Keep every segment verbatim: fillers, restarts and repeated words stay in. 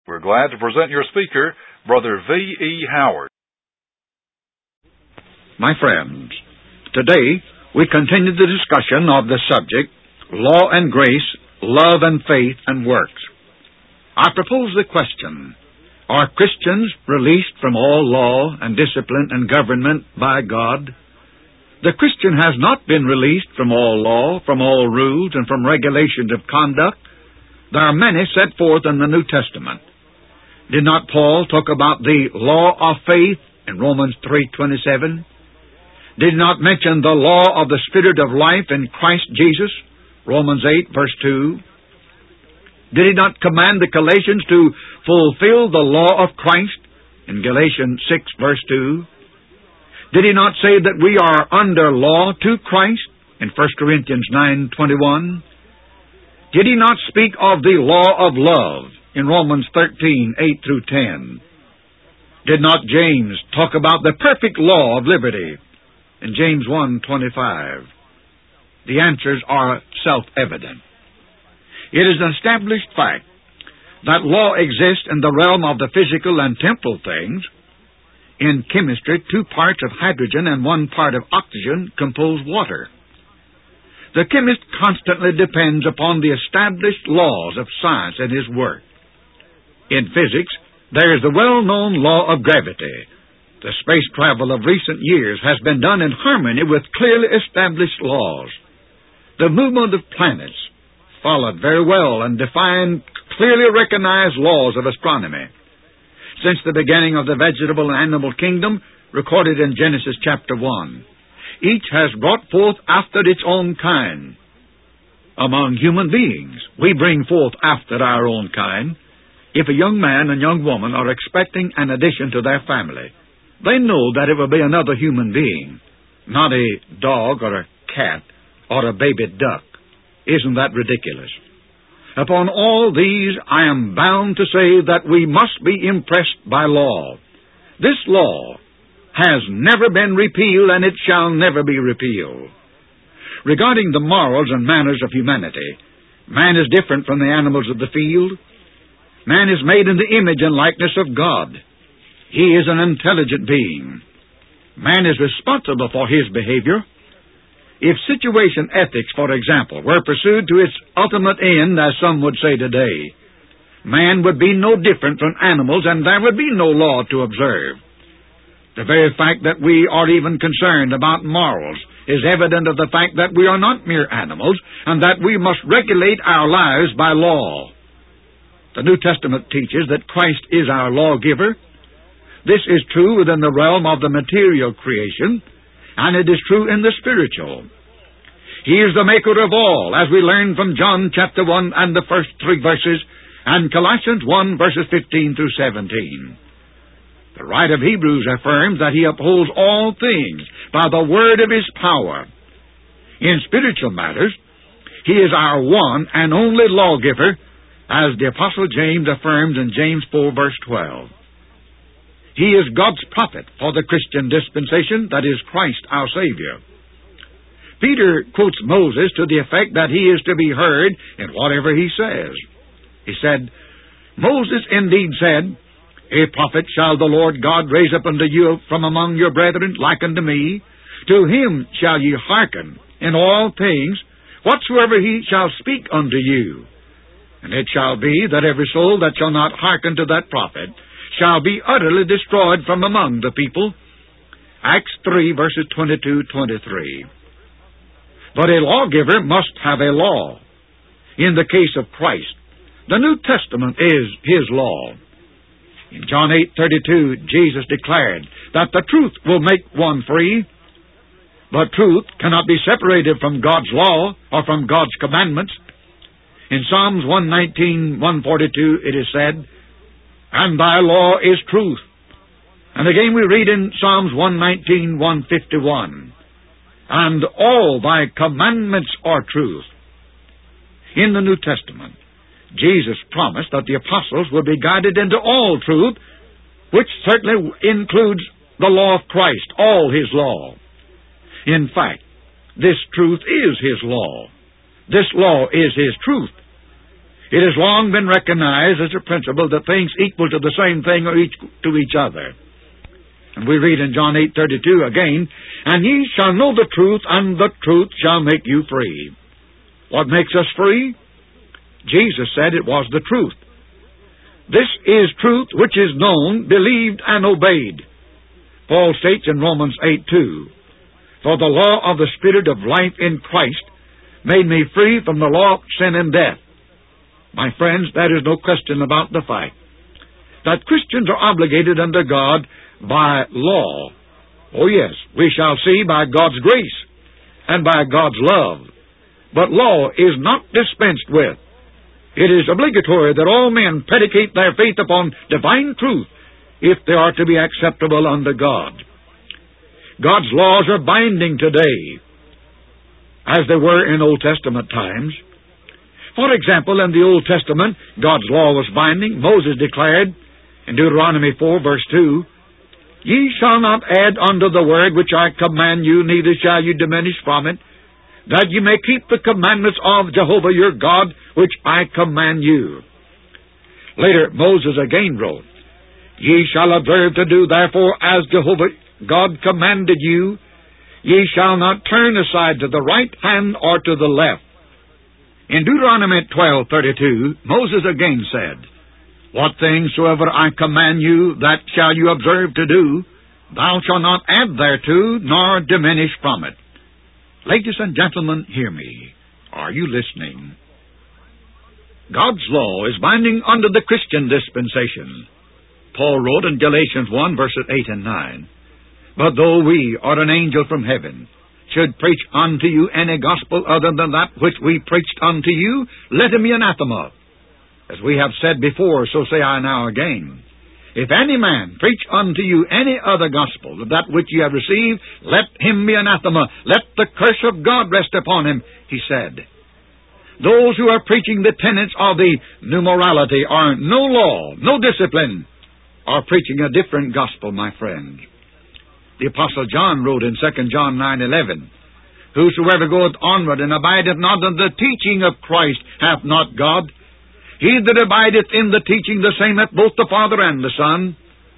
We're glad to present your speaker, Brother V E Howard. My friends, today we continue the discussion of the subject, Law and Grace, Love and Faith and Works. I propose the question, are Christians released from all law and discipline and government by God? The Christian has not been released from all law, from all rules, and from regulations of conduct. There are many set forth in the New Testament. Did not Paul talk about the law of faith in Romans three twenty-seven? Did he not mention the law of the Spirit of life in Christ Jesus, Romans eight, verse two? Did he not command the Galatians to fulfill the law of Christ in Galatians six, verse two? Did he not say that we are under law to Christ in First Corinthians nine twenty-one? Did he not speak of the law of love in Romans thirteen, eight through ten? Did not James talk about the perfect law of liberty in James one twenty-five? The answers are self-evident. It is an established fact that law exists in the realm of the physical and temporal things. In chemistry, two parts of hydrogen and one part of oxygen compose water. The chemist constantly depends upon the established laws of science and his work. In physics, there is the well-known law of gravity. The space travel of recent years has been done in harmony with clearly established laws. The movement of planets followed very well and defined clearly recognized laws of astronomy. Since the beginning of the vegetable and animal kingdom, recorded in Genesis chapter one, each has brought forth after its own kind. Among human beings, we bring forth after our own kind. If a young man and young woman are expecting an addition to their family, they know that it will be another human being, not a dog or a cat or a baby duck. Isn't that ridiculous? Upon all these, I am bound to say that we must be impressed by law. This law has never been repealed, and it shall never be repealed. Regarding the morals and manners of humanity, man is different from the animals of the field. Man is made in the image and likeness of God. He is an intelligent being. Man is responsible for his behavior. If situation ethics, for example, were pursued to its ultimate end, as some would say today, man would be no different from animals, and there would be no law to observe. The very fact that we are even concerned about morals is evident of the fact that we are not mere animals, and that we must regulate our lives by law. The New Testament teaches that Christ is our lawgiver. This is true within the realm of the material creation, and it is true in the spiritual. He is the maker of all, as we learn from John chapter one and the first three verses, and Colossians one verses fifteen through seventeen. The writer of Hebrews affirms that he upholds all things by the word of his power. In spiritual matters, he is our one and only lawgiver, as the Apostle James affirms in James four verse twelve. He is God's prophet for the Christian dispensation, that is Christ our Savior. Peter quotes Moses to the effect that he is to be heard in whatever he says. He said, Moses indeed said, A prophet shall the Lord God raise up unto you from among your brethren like unto me. To him shall ye hearken in all things, whatsoever he shall speak unto you. And it shall be that every soul that shall not hearken to that prophet shall be utterly destroyed from among the people. Acts three, verses twenty-two to twenty-three. But a lawgiver must have a law. In the case of Christ, the New Testament is his law. In John eight thirty-two, Jesus declared that the truth will make one free. But truth cannot be separated from God's law or from God's commandments. In Psalms one nineteen, one forty-two, it is said, And thy law is truth. And again we read in Psalms one nineteen, one fifty-one, And all thy commandments are truth. In the New Testament, Jesus promised that the apostles would be guided into all truth, which certainly includes the law of Christ, all his law. In fact, this truth is his law. This law is his truth. It has long been recognized as a principle that things equal to the same thing are each to each other. And we read in John eight thirty-two again, "And ye shall know the truth, and the truth shall make you free." What makes us free? Jesus said it was the truth. This is truth which is known, believed, and obeyed. Paul states in Romans eight two, "For the law of the Spirit of life in Christ made me free from the law of sin and death." My friends, there is no question about the fact that Christians are obligated under God by law. Oh yes, we shall see by God's grace and by God's love. But law is not dispensed with. It is obligatory that all men predicate their faith upon divine truth if they are to be acceptable unto God. God's laws are binding today, as they were in Old Testament times. For example, in the Old Testament, God's law was binding. Moses declared in Deuteronomy four, verse two, "Ye shall not add unto the word which I command you, neither shall you diminish from it, that ye may keep the commandments of Jehovah your God, which I command you." Later, Moses again wrote, "Ye shall observe to do therefore as Jehovah God commanded you. Ye shall not turn aside to the right hand or to the left." In Deuteronomy twelve thirty-two, Moses again said, "What things soever I command you, that shall you observe to do. Thou shalt not add thereto, nor diminish from it." Ladies and gentlemen, hear me. Are you listening? God's law is binding under the Christian dispensation. Paul wrote in Galatians one, verses eight and nine, "But though we, or an angel from heaven, should preach unto you any gospel other than that which we preached unto you, let him be anathema. As we have said before, so say I now again. If any man preach unto you any other gospel than that which ye have received, let him be anathema. Let the curse of God rest upon him," he said. Those who are preaching the tenets of the new morality, or no law, no discipline, are preaching a different gospel, my friend. The Apostle John wrote in Second John nine eleven, "Whosoever goeth onward and abideth not in the teaching of Christ hath not God. He that abideth in the teaching, the same hath both the Father and the Son."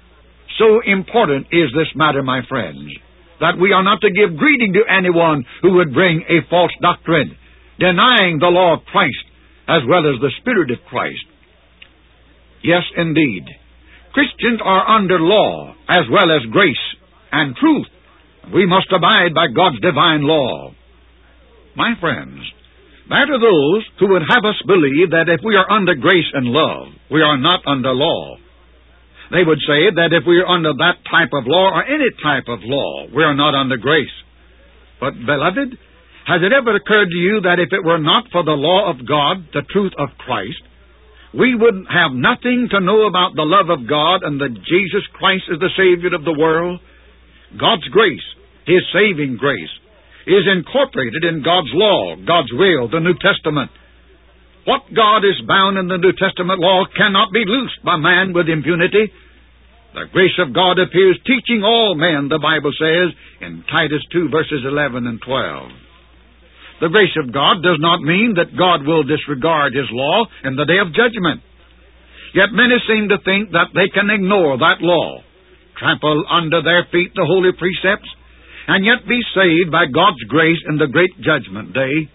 So important is this matter, my friends, that we are not to give greeting to anyone who would bring a false doctrine, denying the law of Christ as well as the Spirit of Christ. Yes, indeed, Christians are under law as well as grace and truth. We must abide by God's divine law. My friends, there are those who would have us believe that if we are under grace and love, we are not under law. They would say that if we are under that type of law or any type of law, we are not under grace. But, beloved, has it ever occurred to you that if it were not for the law of God, the truth of Christ, we would have nothing to know about the love of God and that Jesus Christ is the Savior of the world? God's grace, His saving grace, is incorporated in God's law, God's will, the New Testament. What God is bound in the New Testament law cannot be loosed by man with impunity. The grace of God appears teaching all men, the Bible says, in Titus two, verses eleven and twelve. The grace of God does not mean that God will disregard His law in the day of judgment. Yet many seem to think that they can ignore that law, trample under their feet the holy precepts, and yet be saved by God's grace in the great judgment day.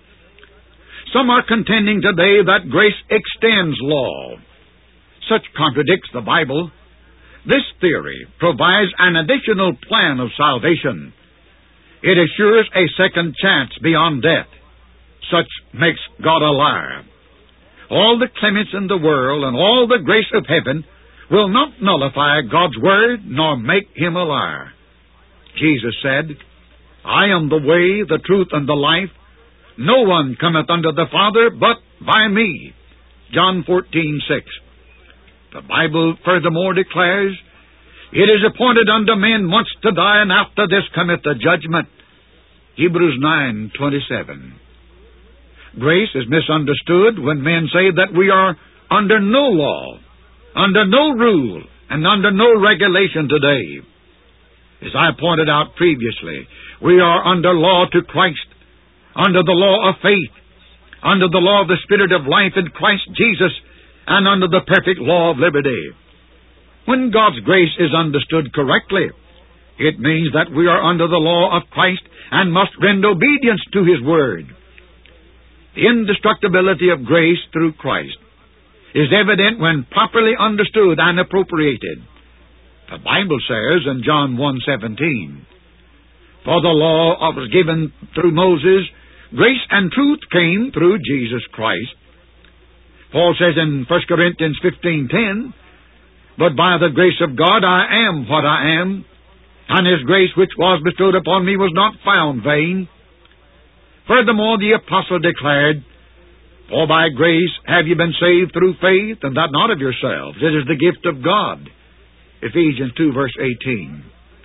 Some are contending today that grace extends law. Such contradicts the Bible. This theory provides an additional plan of salvation. It assures a second chance beyond death. Such makes God a liar. All the clements in the world and all the grace of heaven will not nullify God's word nor make Him a liar. Jesus said, "I am the way, the truth, and the life. No one cometh unto the Father but by me." John fourteen six. The Bible furthermore declares, "It is appointed unto men once to die, and after this cometh the judgment." Hebrews nine twenty-seven. Grace is misunderstood when men say that we are under no law, under no rule, and under no regulation today. As I pointed out previously, we are under law to Christ, under the law of faith. under the law of the Spirit of life in Christ Jesus, and under the perfect law of liberty. When God's grace is understood correctly, it means that we are under the law of Christ and must render obedience to His Word. The indestructibility of grace through Christ is evident when properly understood and appropriated. The Bible says in John one seventeen, "For the law was given through Moses, grace and truth came through Jesus Christ." Paul says in First Corinthians fifteen ten, "But by the grace of God I am what I am, and His grace which was bestowed upon me was not found vain." Furthermore, the apostle declared, "For by grace have ye been saved through faith, and that not of yourselves. It is the gift of God." Ephesians two, verse eighteen.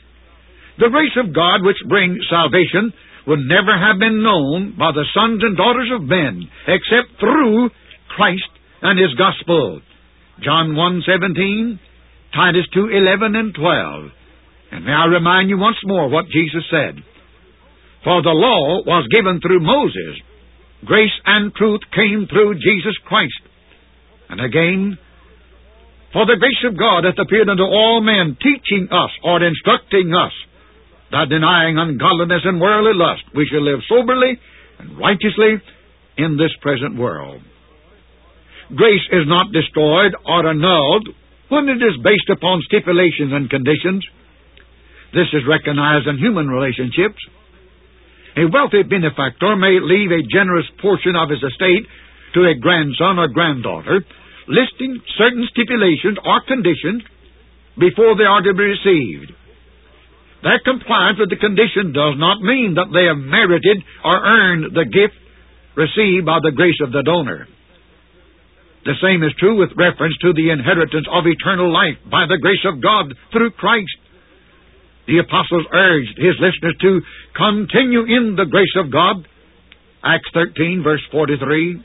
The grace of God which brings salvation would never have been known by the sons and daughters of men except through Christ and His gospel. John one seventeen, Titus two eleven and twelve. And may I remind you once more what Jesus said. "For the law was given through Moses. Grace and truth came through Jesus Christ." And again, "For the grace of God hath appeared unto all men, teaching us," or instructing us, "that denying ungodliness and worldly lust, we shall live soberly and righteously in this present world." Grace is not destroyed or annulled when it is based upon stipulations and conditions. This is recognized in human relationships. A wealthy benefactor may leave a generous portion of his estate to a grandson or granddaughter, listing certain stipulations or conditions before they are to be received. Their compliance with the condition does not mean that they have merited or earned the gift received by the grace of the donor. The same is true with reference to the inheritance of eternal life by the grace of God through Christ. The apostles urged his listeners to continue in the grace of God. Acts thirteen, verse forty-three.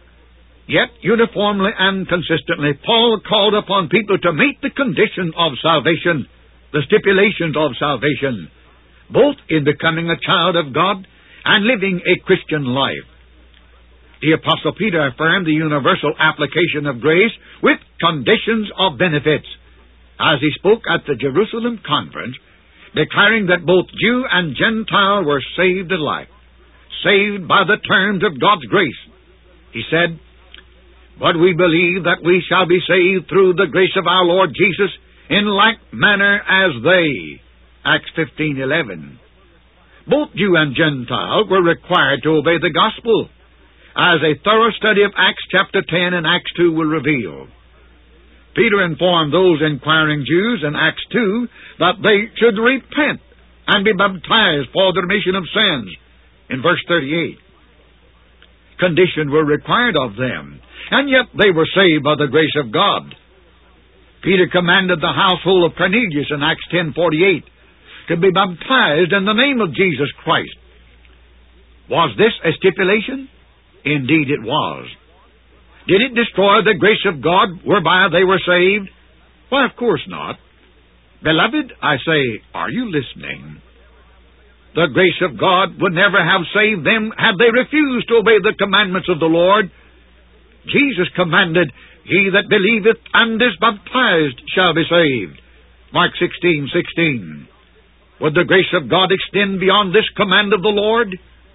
Yet, uniformly and consistently, Paul called upon people to meet the condition of salvation, the stipulations of salvation, both in becoming a child of God and living a Christian life. The Apostle Peter affirmed the universal application of grace with conditions of benefits, as he spoke at the Jerusalem conference, declaring that both Jew and Gentile were saved alike, saved by the terms of God's grace. He said, "But we believe that we shall be saved through the grace of our Lord Jesus in like manner as they." Acts fifteen eleven. Both Jew and Gentile were required to obey the gospel, as a thorough study of Acts chapter ten and Acts two will reveal. Peter informed those inquiring Jews in Acts two that they should repent and be baptized for the remission of sins in verse thirty-eight. Conditions were required of them, and yet they were saved by the grace of God. Peter commanded the household of Cornelius in Acts ten forty-eight to be baptized in the name of Jesus Christ. Was this a stipulation? Indeed it was. Did it destroy the grace of God whereby they were saved? Why, of course not. Beloved, I say, are you listening? The grace of God would never have saved them had they refused to obey the commandments of the Lord. Jesus commanded, "He that believeth and is baptized shall be saved." Mark sixteen sixteen. Would the grace of God extend beyond this command of the Lord?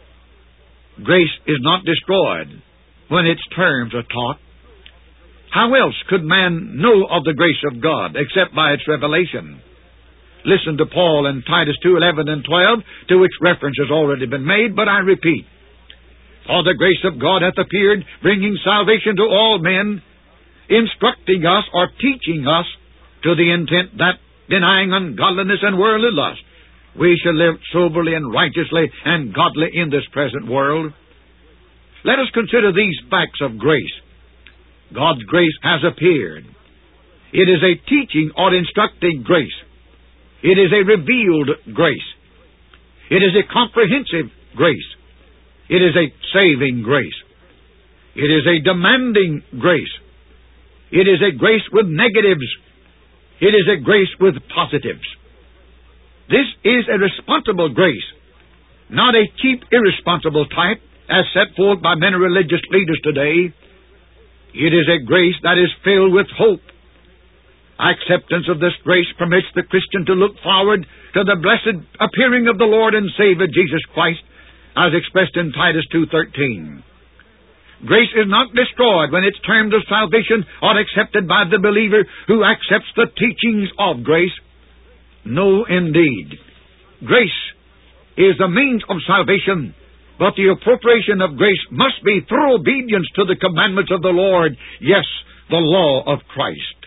Grace is not destroyed when its terms are taught. How else could man know of the grace of God except by its revelation? Listen to Paul in Titus two eleven and twelve, to which reference has already been made, but I repeat. "For the grace of God hath appeared, bringing salvation to all men, instructing us," or teaching us, "to the intent that, denying ungodliness and worldly lust, we shall live soberly and righteously and godly in this present world." Let us consider these facts of grace. God's grace has appeared. It is a teaching or instructing grace. It is a revealed grace. It is a comprehensive grace. It is a saving grace. It is a demanding grace. It is a grace with negatives. It is a grace with positives. This is a responsible grace, not a cheap, irresponsible type, as set forth by many religious leaders today. It is a grace that is filled with hope. Acceptance of this grace permits the Christian to look forward to the blessed appearing of the Lord and Savior Jesus Christ, as expressed in Titus two thirteen. Grace is not destroyed when its terms of salvation are accepted by the believer who accepts the teachings of grace. No, indeed. Grace is the means of salvation, but the appropriation of grace must be through obedience to the commandments of the Lord, yes, the law of Christ.